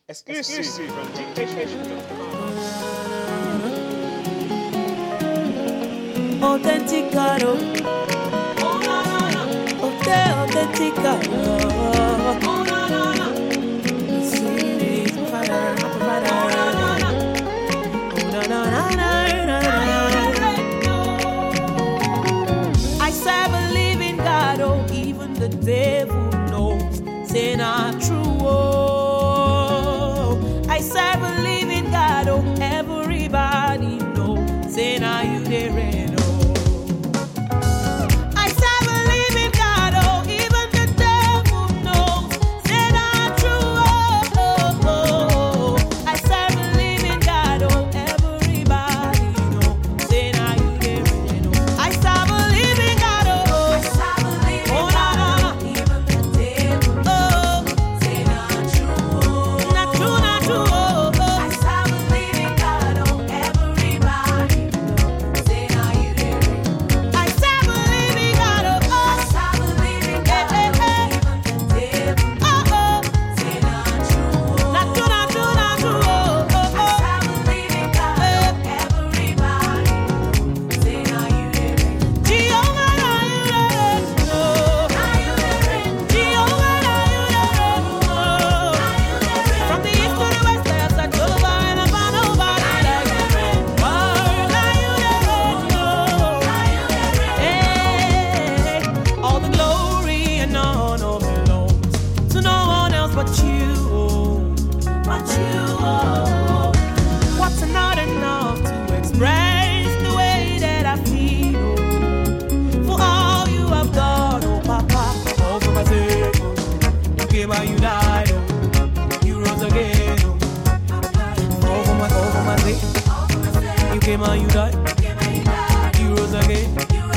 Exclusive from dictation.com. Autenticado, autenticado. See, provider, I serve a living God, oh, even the devil knows, say not true. Oh, I serve a living God, oh, everybody knows, say now you there. You died, oh, you rose again, oh, over my sake. You came and you died, you rose again.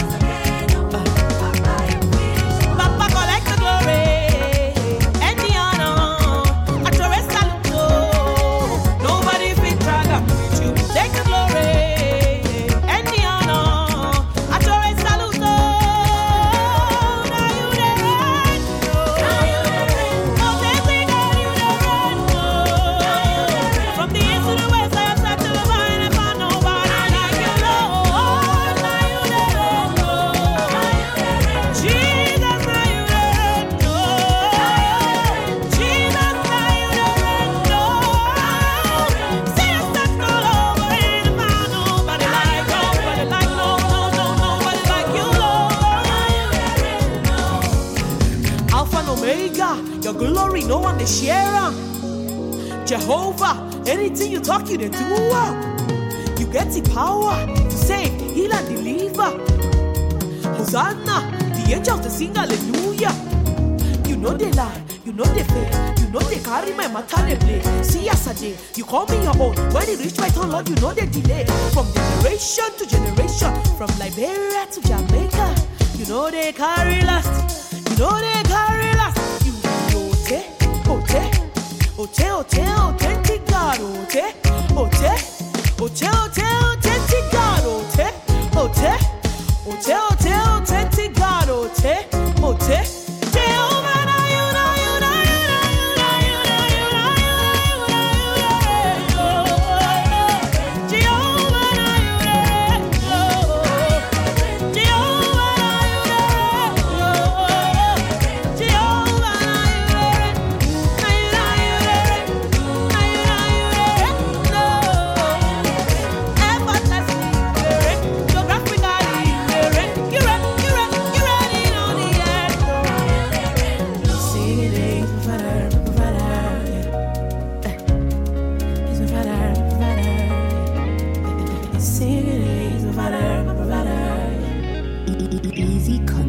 Papa collect the glory and the honor. At your rest, nobody fit drag up with you. Take the glory and the honor. At your rest, your glory, no one to share. Jehovah, anything you talk, you they do. You get the power to save, heal and deliver. Hosanna, the angels to sing hallelujah. You know they lie, you know they fail, you know they carry my matter they play. See yesterday, you call me your own. When it reach my turn, Lord, you know they delay. From generation to generation, from Liberia to Jamaica, you know they carry last, you know they carry last. Authentic God, authentic God, authentic God, Jehovah, Easy